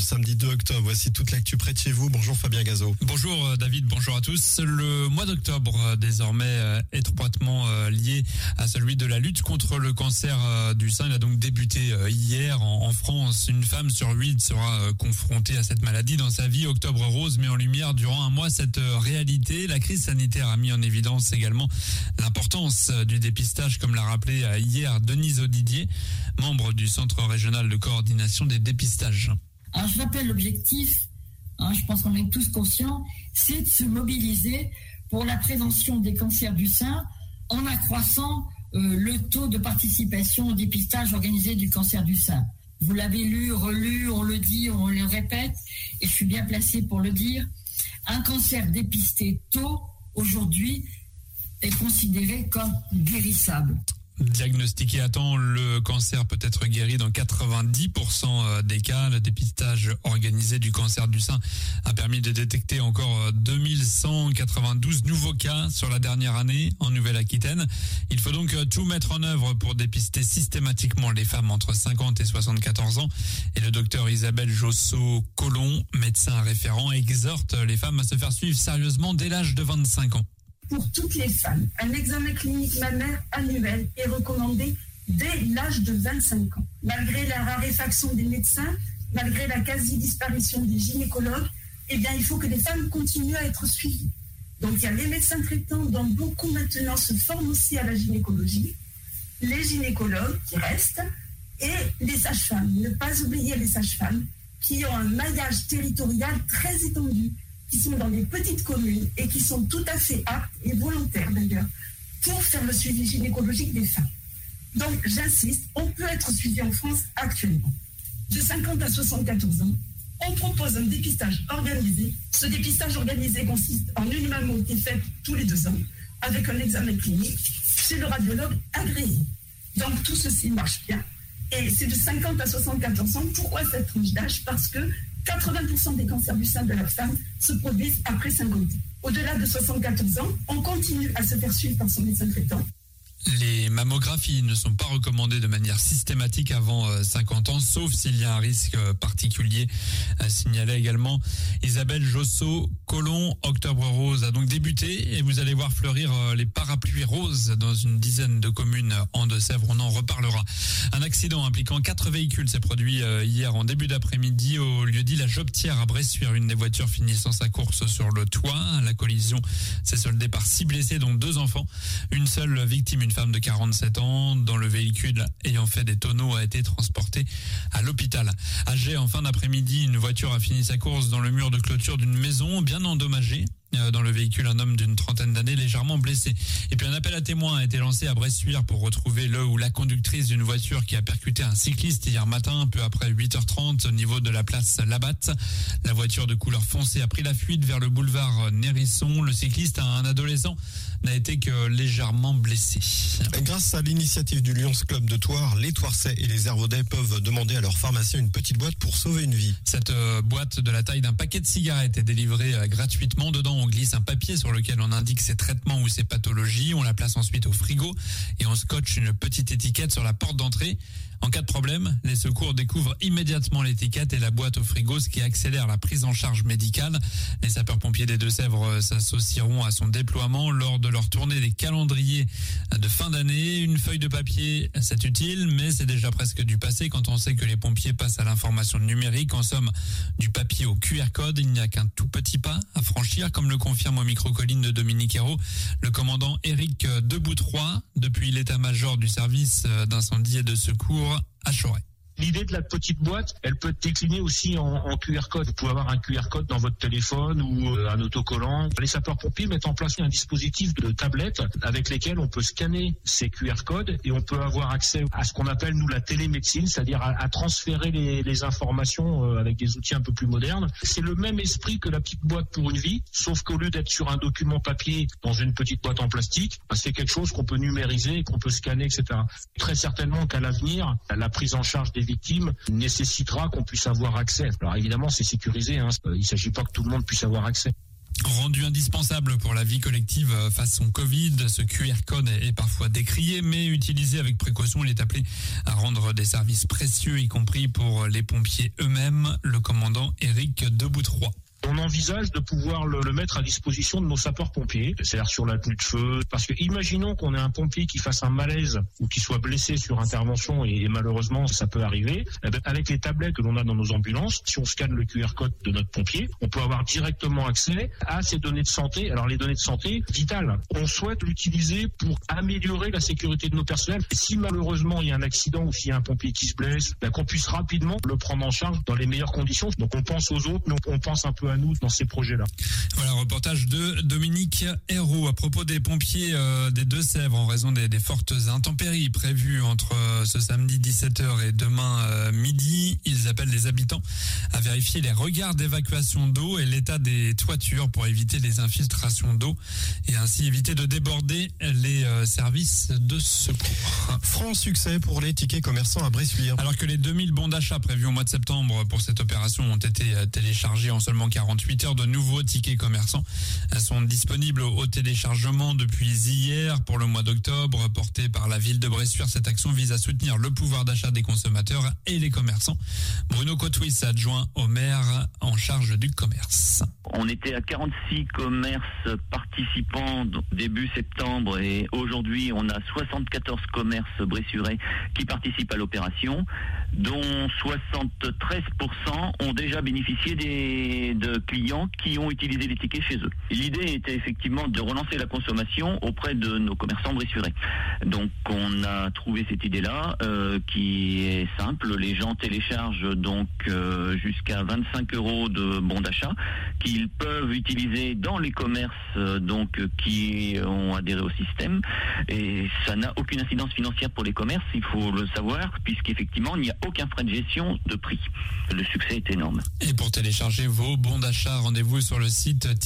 samedi 2 octobre. Voici toute l'actu près de chez vous. Bonjour Fabien Gazot. Bonjour David, bonjour à tous. Le mois d'octobre, désormais étroitement lié à celui de la lutte contre le cancer du sein. Il a donc débuté hier en France. Une femme sur 8 sera confrontée à cette maladie dans sa vie. Octobre Rose met en lumière durant un mois cette réalité. La crise sanitaire a mis en évidence également l'importance du dépistage, comme l'a rappelé hier Denise Audidier, membre du Centre régional de coordination des dépistages. Alors je rappelle l'objectif, je pense qu'on est tous conscients, c'est de se mobiliser pour la prévention des cancers du sein en accroissant le taux de participation au dépistage organisé du cancer du sein. Vous l'avez lu, relu, on le dit, on le répète, et je suis bien placée pour le dire. Un cancer dépisté tôt, aujourd'hui, est considéré comme guérissable. Diagnostiqué à temps, le cancer peut être guéri dans 90% des cas. Le dépistage organisé du cancer du sein a permis de détecter encore 2192 nouveaux cas sur la dernière année en Nouvelle-Aquitaine. Il faut donc tout mettre en œuvre pour dépister systématiquement les femmes entre 50 et 74 ans. Et le docteur Isabelle Josso-Colomb, médecin référent, exhorte les femmes à se faire suivre sérieusement dès l'âge de 25 ans. Pour toutes les femmes, un examen clinique mammaire annuel est recommandé dès l'âge de 25 ans. Malgré la raréfaction des médecins, malgré la quasi-disparition des gynécologues, il faut que les femmes continuent à être suivies. Donc il y a les médecins traitants dont beaucoup maintenant se forment aussi à la gynécologie, les gynécologues qui restent et les sages-femmes. Ne pas oublier les sages-femmes qui ont un maillage territorial très étendu, qui sont dans des petites communes et qui sont tout à fait aptes et volontaires d'ailleurs pour faire le suivi gynécologique des femmes. Donc j'insiste, on peut être suivi en France actuellement. De 50 à 74 ans, on propose un dépistage organisé. Ce dépistage organisé consiste en une mammo qui est faite tous les 2 ans avec un examen clinique chez le radiologue agréé. Donc tout ceci marche bien. Et c'est de 50 à 74 ans. Pourquoi cette tranche d'âge ? Parce que 80% des cancers du sein de la femme se produisent après 50 ans. Au-delà de 74 ans, on continue à se faire suivre par son médecin traitant. Les mammographies ne sont pas recommandées de manière systématique avant 50 ans, sauf s'il y a un risque particulier, signalait également Isabelle Josso-Colomb. Octobre Rose a donc débuté et vous allez voir fleurir les parapluies roses dans une dizaine de communes en Deux-Sèvres. On en reparlera. Un accident impliquant 4 véhicules s'est produit hier en début d'après-midi au lieu-dit La Jobtière à Bressuire. Une des voitures finissant sa course sur le toit. La collision s'est soldée par 6 blessés, dont 2 enfants. Une seule victime, une femme de 47 ans, dans le véhicule ayant fait des tonneaux, a été transportée à l'hôpital. À Gey, en fin d'après-midi, une voiture a fini sa course dans le mur de clôture d'une maison bien endommagée. Dans le véhicule, un homme d'une trentaine d'années légèrement blessé. Et puis un appel à témoins a été lancé à Bressuire pour retrouver le ou la conductrice d'une voiture qui a percuté un cycliste hier matin, peu après 8h30 au niveau de la place Labatte. La voiture de couleur foncée a pris la fuite vers le boulevard Nérisson. Le cycliste, un adolescent, n'a été que légèrement blessé. Grâce à l'initiative du Lions Club de Thouars, les Thouarsais et les Hervaudais peuvent demander à leur pharmacien une petite boîte pour sauver une vie. Cette boîte de la taille d'un paquet de cigarettes est délivrée gratuitement. Dedans, on glisse un papier sur lequel on indique ses traitements ou ses pathologies. On la place ensuite au frigo et on scotche une petite étiquette sur la porte d'entrée. En cas de problème, les secours découvrent immédiatement l'étiquette et la boîte au frigo, ce qui accélère la prise en charge médicale. Les sapeurs-pompiers des Deux-Sèvres s'associeront à son déploiement lors de leur tournée des calendriers de fin d'année. Une feuille de papier, c'est utile, mais c'est déjà presque du passé quand on sait que les pompiers passent à l'information numérique. En somme, du papier au QR code, il n'y a qu'un tout petit pas à franchir, comme le confirme au micro-colline de Dominique Hérault le commandant Éric Deboutroy, depuis l'état-major du service d'incendie et de secours à Chauray. L'idée de la petite boîte, elle peut être déclinée aussi en QR code. Vous pouvez avoir un QR code dans votre téléphone ou un autocollant. Les sapeurs-pompiers mettent en place un dispositif de tablette avec lesquels on peut scanner ces QR codes et on peut avoir accès à ce qu'on appelle, nous, la télémédecine, c'est-à-dire à transférer les informations avec des outils un peu plus modernes. C'est le même esprit que la petite boîte pour une vie, sauf qu'au lieu d'être sur un document papier dans une petite boîte en plastique, c'est quelque chose qu'on peut numériser, qu'on peut scanner, etc. Très certainement qu'à l'avenir, la prise en charge des victimes nécessitera qu'on puisse avoir accès. Alors évidemment, c'est sécurisé, il ne s'agit pas que tout le monde puisse avoir accès. Rendu indispensable pour la vie collective face au Covid, ce QR code est parfois décrié, mais utilisé avec précaution. Il est appelé à rendre des services précieux, y compris pour les pompiers eux-mêmes. Le commandant Éric Deboutroy. On envisage de pouvoir le mettre à disposition de nos sapeurs-pompiers, c'est-à-dire sur la tenue de feu. Parce que imaginons qu'on ait un pompier qui fasse un malaise ou qui soit blessé sur intervention, et malheureusement ça peut arriver. Avec les tablettes que l'on a dans nos ambulances, si on scanne le QR code de notre pompier, on peut avoir directement accès à ces données de santé. Alors les données de santé vitales, on souhaite l'utiliser pour améliorer la sécurité de nos personnels. Et si malheureusement il y a un accident ou s'il y a un pompier qui se blesse, qu'on puisse rapidement le prendre en charge dans les meilleures conditions. Donc on pense aux autres, mais on pense un peu à nous dans ces projets-là. Voilà, reportage de Dominique Hérault à propos des pompiers des Deux-Sèvres en raison des fortes intempéries prévues entre ce samedi 17h et demain midi. Ils appellent les habitants à vérifier les regards d'évacuation d'eau et l'état des toitures pour éviter les infiltrations d'eau et ainsi éviter de déborder les services de secours. Franc succès pour les tickets commerçants à Bressuire. Alors que les 2000 bons d'achat prévus au mois de septembre pour cette opération ont été téléchargés en seulement 48 heures, de nouveaux tickets commerçants sont disponibles au téléchargement depuis hier pour le mois d'octobre. Porté par la ville de Bressuire, cette action vise à soutenir le pouvoir d'achat des consommateurs et les commerçants. Bruno Cotouis, adjoint au maire en charge du commerce. On était à 46 commerces participants début septembre et aujourd'hui on a 74 commerces bressurais qui participent à l'opération, dont 73% ont déjà bénéficié de clients qui ont utilisé les tickets chez eux. L'idée était effectivement de relancer la consommation auprès de nos commerçants bressurais. Donc on a trouvé cette idée-là qui est simple. Les gens téléchargent donc jusqu'à 25 € de bons d'achat qu'ils peuvent utiliser dans les commerces qui ont adhéré au système, et ça n'a aucune incidence financière pour les commerces, il faut le savoir, puisqu'effectivement il n'y a aucun frais de gestion de prix. Le succès est énorme. Et pour télécharger vos bons d'achat, rendez-vous sur le site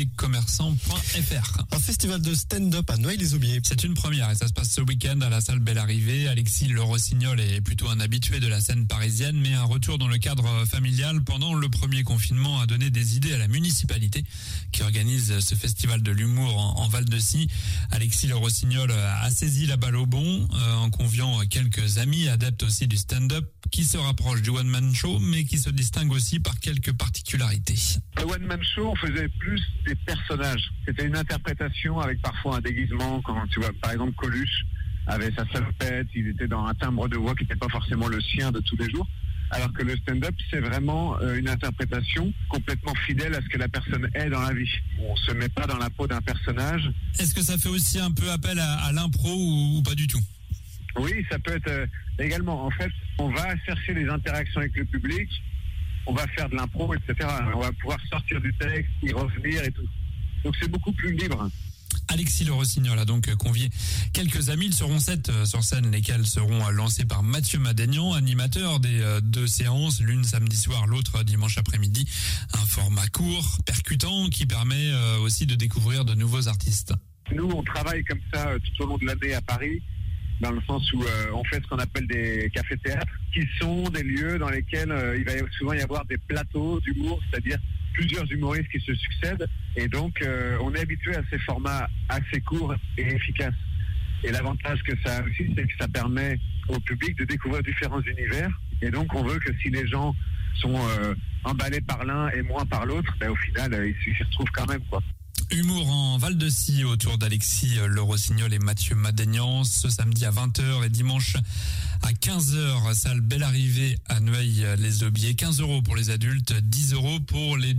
ticketcommerçant.fr. Un festival de stand-up à Noailles-les-Aubiers. C'est une première et ça se passe ce week-end à la salle Belle Arrivée. Alexis Le Rossignol est plutôt un habitué de la scène parisienne, mais un retour dans le cadre familial pendant le premier confinement a donné des idées à la municipalité qui organise ce festival de l'humour en Val-de-Scie. Alexis Le Rossignol a saisi la balle au bon en conviant quelques amis adeptes aussi du stand-up qui se rapprochent du one-man show mais qui se distinguent aussi par quelques particularités. Le one-man show, on faisait plus des personnages. C'était une interprétation avec parfois un déguisement, quand tu vois, par exemple Coluche avait sa salopette, il était dans un timbre de voix qui n'était pas forcément le sien de tous les jours. Alors que le stand-up, c'est vraiment une interprétation complètement fidèle à ce que la personne est dans la vie. On se met pas dans la peau d'un personnage. Est-ce que ça fait aussi un peu appel à l'impro ou pas du tout ? Oui, ça peut être également. En fait, on va chercher les interactions avec le public, on va faire de l'impro, etc. On va pouvoir sortir du texte, y revenir et tout. Donc c'est beaucoup plus libre. Alexis Le Rossignol a donc convié quelques amis. Ils seront 7 sur scène, lesquels seront lancés par Mathieu Madénian, animateur des 2 séances, l'une samedi soir, l'autre dimanche après-midi. Un format court, percutant, qui permet aussi de découvrir de nouveaux artistes. Nous, on travaille comme ça tout au long de l'année à Paris, dans le sens où on fait ce qu'on appelle des cafés-théâtres, qui sont des lieux dans lesquels il va souvent y avoir des plateaux d'humour, c'est-à-dire plusieurs humoristes qui se succèdent, et donc on est habitué à ces formats assez courts et efficaces. Et l'avantage que ça a aussi, c'est que ça permet au public de découvrir différents univers, et donc on veut que si les gens sont emballés par l'un et moins par l'autre, au final ils s'y retrouvent quand même, quoi. Humour en Val-de-Scie autour d'Alexis Le Rossignol et Mathieu Madénian ce samedi à 20h et dimanche à 15h, salle Belle Arrivée à Noailles-les-Aubiers. 15 € pour les adultes, 10 € pour les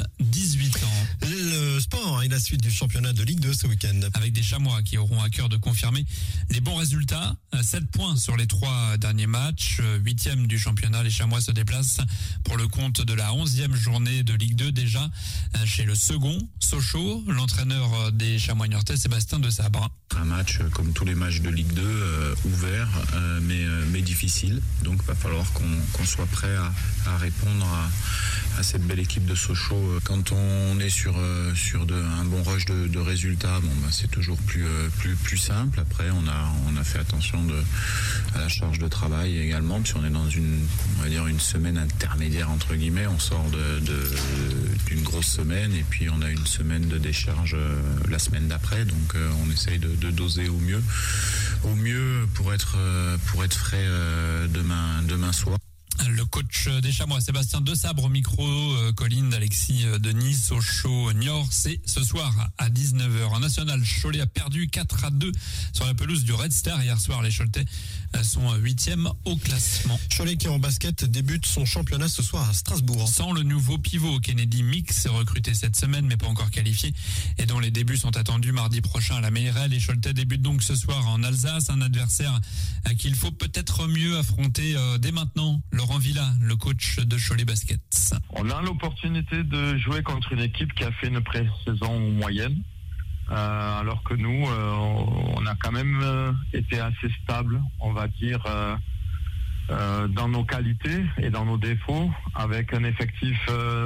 12-18 ans. Le sport et la suite du championnat de Ligue 2 ce week-end. Avec des Chamois qui auront à cœur de confirmer les bons résultats. 7 points sur les 3 derniers matchs. 8e du championnat, les Chamois se déplacent pour le compte de la 11e journée de Ligue 2 déjà chez le second, Sochaux. L'entraîneur des Chamois niortais, Sébastien de Sabre. Un match comme tous les matchs de Ligue 2, ouvert mais difficile. Donc il va falloir qu'on soit prêt à répondre cette belle équipe de Sochaux. Quand on est sur un bon rush de résultats, c'est toujours plus simple. Après, on a fait attention à la charge de travail également, puisqu'on est dans une semaine intermédiaire entre guillemets. On sort d'une grosse semaine et puis on a une semaine de décharge la semaine d'après. Donc on essaye de doser au mieux pour être frais demain soir. Le coach des Chamois, Sébastien Desabre, au micro, Colline d'Alexis Denis, Sochaux, Niort, c'est ce soir à 19h. En national, Cholet a perdu 4-2 sur la pelouse du Red Star. Hier soir, les Choletais sont 8e au classement. Cholet qui en basket débute son championnat ce soir à Strasbourg. Sans le nouveau pivot, Kennedy Mix, recruté cette semaine mais pas encore qualifié et dont les débuts sont attendus mardi prochain à la Meilleray. Les Choletais débutent donc ce soir en Alsace, un adversaire qu'il faut peut-être mieux affronter dès maintenant. Laurent Villa, le coach de Cholet Basket. On a l'opportunité de jouer contre une équipe qui a fait une pré-saison moyenne, alors que nous, on a quand même été assez stable, on va dire, dans nos qualités et dans nos défauts, avec un effectif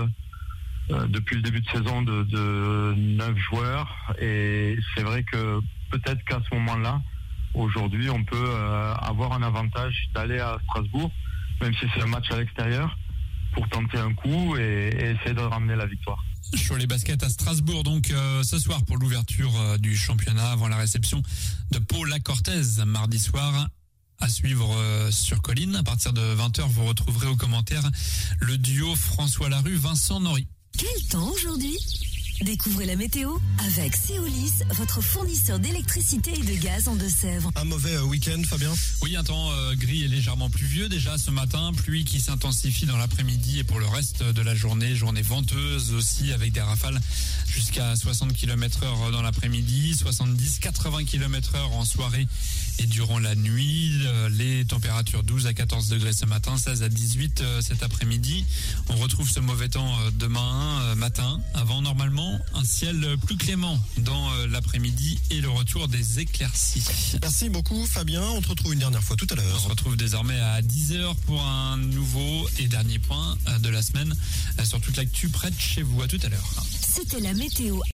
depuis le début de saison de 9 joueurs. Et c'est vrai que peut-être qu'à ce moment-là, aujourd'hui, on peut avoir un avantage d'aller à Strasbourg, même si c'est un match à l'extérieur, pour tenter un coup et essayer de ramener la victoire. Cholet Basket à Strasbourg, donc ce soir pour l'ouverture du championnat avant la réception de Paula Cortez mardi soir. À suivre sur Colline. À partir de 20h, vous retrouverez aux commentaires le duo François Larue, Vincent Nory. Quel temps aujourd'hui ? Découvrez la météo avec Céolis, votre fournisseur d'électricité et de gaz en Deux-Sèvres. Un mauvais week-end, Fabien ? Oui, un temps gris et légèrement pluvieux déjà ce matin. Pluie qui s'intensifie dans l'après-midi et pour le reste de la journée. Journée venteuse aussi avec des rafales jusqu'à 60 km/h dans l'après-midi, 70-80 km/h en soirée et durant la nuit. Les températures 12 à 14 degrés ce matin, 16 à 18 cet après-midi. On retrouve ce mauvais temps demain matin, avant normalement un ciel plus clément dans l'après-midi et le retour des éclaircies. Merci beaucoup Fabien, on te retrouve une dernière fois tout à l'heure. On se retrouve désormais à 10h pour un nouveau et dernier point de la semaine sur toute l'actu près de chez vous. À tout à l'heure. C'était la météo.